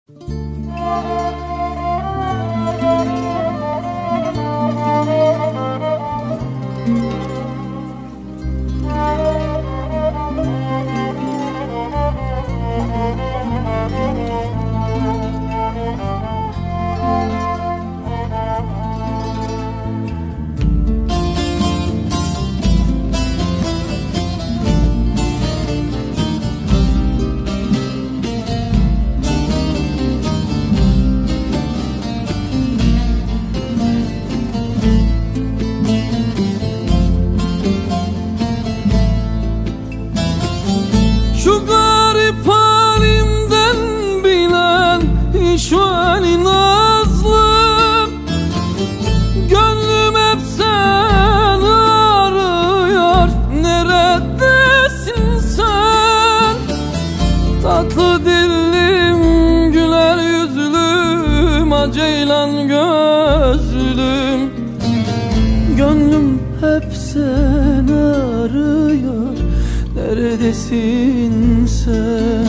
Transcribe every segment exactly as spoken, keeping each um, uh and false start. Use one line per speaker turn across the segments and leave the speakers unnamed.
Şu garip halimden bilen şu Ali nazlım, gönlüm hep seni arıyor. Neredesin sen? Tatlı dillim, güler yüzlüm, aceylan gözlüm. Gönlüm hep seni arıyor. Neredesin sen?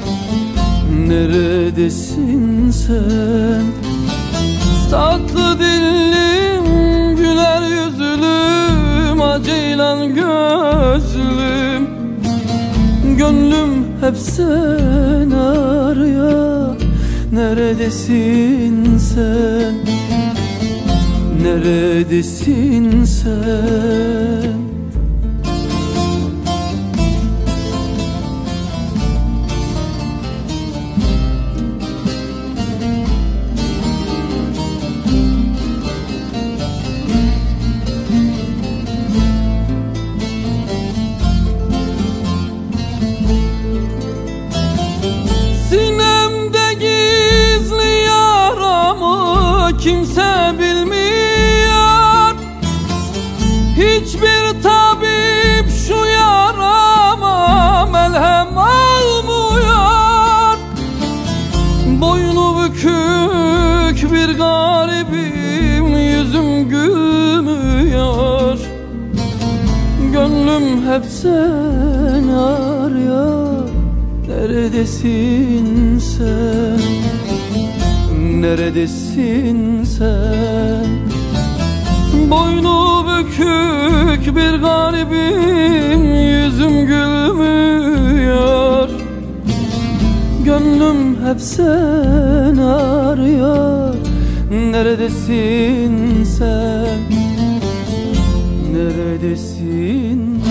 Neredesin sen? Tatlı dillim, güler yüzlüm, aceylan gözlüm. Gönlüm hep seni arıyor. Neredesin sen? Neredesin sen? Kimse bilmiyor, hiçbir tabip şu yarama melhem almıyor. Boynu bükük bir garibim, yüzüm gülmüyor. Gönlüm hep seni arıyor. Neredesin sen? Neredesin sen? Boynu bükük bir garibim, yüzüm gülmüyor. Gönlüm hep seni arıyor. Neredesin sen? Neredesin